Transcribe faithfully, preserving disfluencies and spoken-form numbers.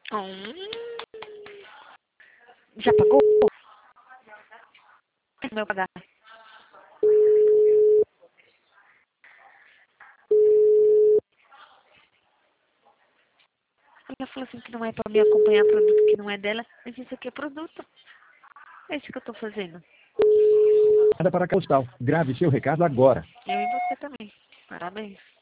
Hum, já pagou? Como eu pagar? Ela falou assim que não é pra me acompanhar produto que não é dela, mas isso aqui é produto. É isso que eu tô fazendo. Para Postal. Grave seu recado agora. Eu e você também. Parabéns.